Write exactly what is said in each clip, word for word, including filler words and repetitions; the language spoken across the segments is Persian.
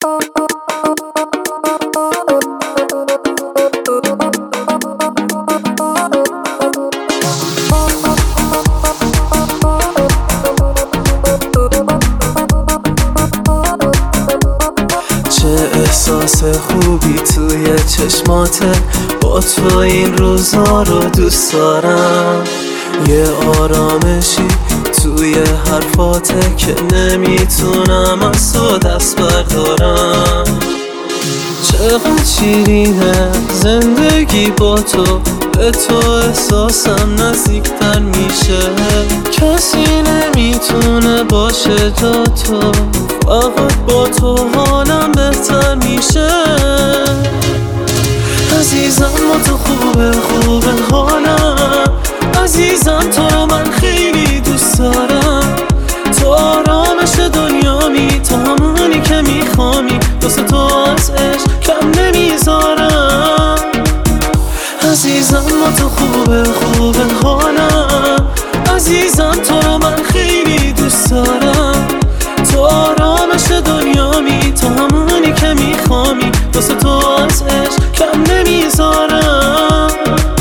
احساس خوبی توی چشماته، با تو این روزا رو دوست دارم. یه آرامشی توی حرفاته که نمیتونم از تو دست بردارم. چقدر شیرینه زندگی با تو، به تو احساسم نزدیکتر میشه. کسی نمیتونه باشه جا تو، فقط با تو حالم بهتر میشه. عزیزم با تو خوبه خوبه حالم، عزیزم تو رو من خیلی دوست دارم. تو آرامش دنیامی، تو همونی که میخوامی، واسه تو از عشق کم نمیذارم. عزیزم با تو خوبه خوبه حالم، عزیزم تو رو من خیلی دوست دارم. تو آرامش دنیامی، تو همونی که میخوامی، واسه تو از عشق کم نمیذارم.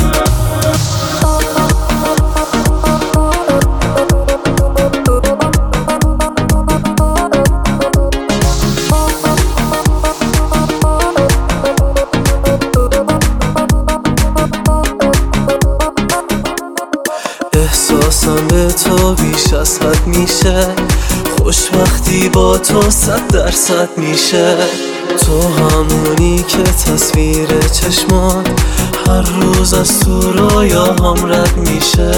احساسم به تو بیش از حد میشه، خوشبختی با تو صد درصد میشه. تو همونی که تصویر چشمات هر روز از تو رویاهام رد میشه.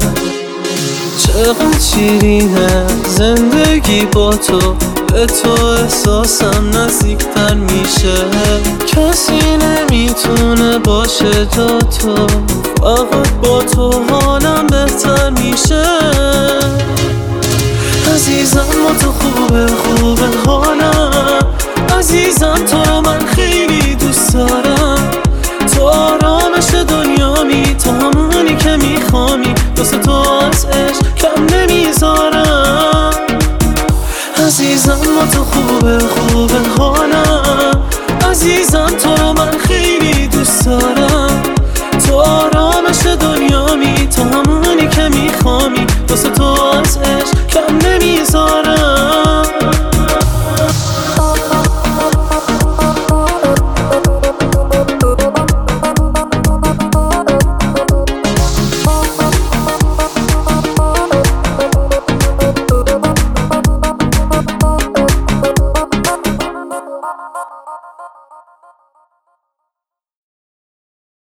چقدر شیرینه زندگی با تو، به تو احساسم نزدیکتر میشه. کسی نمیتونه باشه جا تو، فقط با تو حالم بهتر میشه. عزیزم با تو خوبه خوبه حالم، عزیزم تو رو من خیلی دوست دارم. تو آرامش دنیامی، تو همونی که میخوامی، واسه تو از عشق کم نمیذارم. عزیزم با تو خوبه خوبه حالم، عزیزم تو رو من خیلی دوست دارم. تو آرامش دنیامی، تو همونی که میخوامی، واسه تو از عشق کم نمیذارم.